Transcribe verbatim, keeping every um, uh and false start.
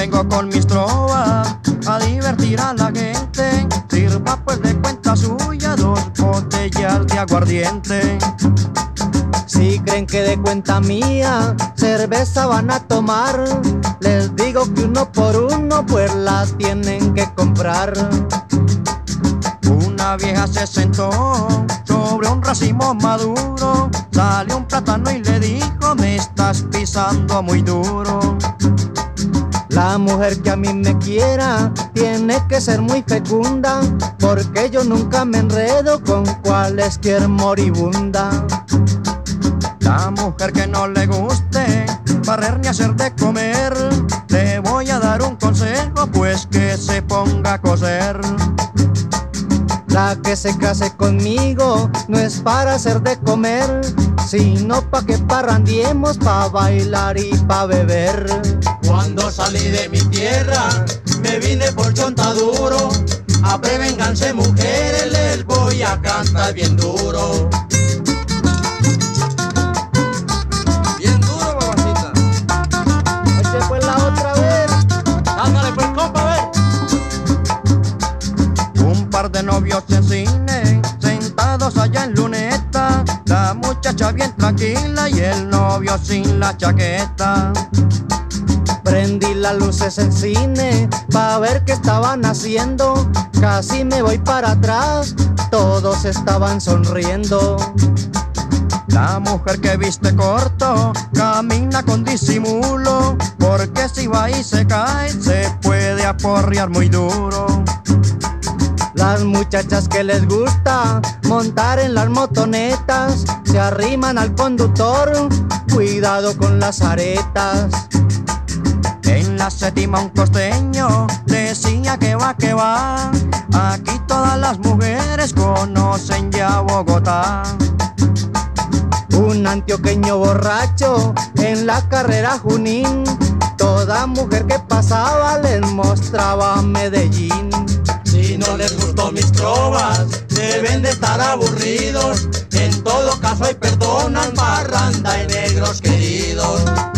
vengo con mis trovas a divertir a la gente. Sirva pues de cuenta suya dos botellas de aguardiente. Si creen que de cuenta mía cerveza van a tomar, les digo que uno por uno pues la tienen que comprar. Una vieja se sentó sobre un racimo maduro, salió un plátano y le dijo: me estás pisando muy duro. La mujer que a mí me quiera tiene que ser muy fecunda, porque yo nunca me enredo con cualesquier moribunda. La mujer que no le guste barrer ni hacer de comer, le voy a dar un consejo, pues que se ponga a coser. La que se case conmigo no es para hacer de comer, sino pa' que parrandiemos, pa' bailar y pa' beber. Cuando salí de mi tierra me vine por Chontaduro, a prevénganse mujeres, les voy a cantar bien duro. Bien duro, babacita. Eche pues la otra vez. Ándale pues, compa, a ver. Un par de novios en cine, sentados allá en luneta, la muchacha bien tranquila y el novio sin la chaqueta. Prendí las luces en cine pa' ver qué estaban haciendo. Casi me voy para atrás, todos estaban sonriendo. La mujer que viste corto camina con disimulo, porque si va y se cae se puede aporrear muy duro. Las muchachas que les gusta montar en las motonetas se arriman al conductor, cuidado con las aretas. En la séptima un costeño decía que va, que va, aquí todas las mujeres conocen ya Bogotá. Un antioqueño borracho en la carrera Junín, toda mujer que pasaba les mostraba Medellín. Si no les gustó mis trovas, deben de estar aburridos. En todo caso hay perdonan, parranda y negros queridos.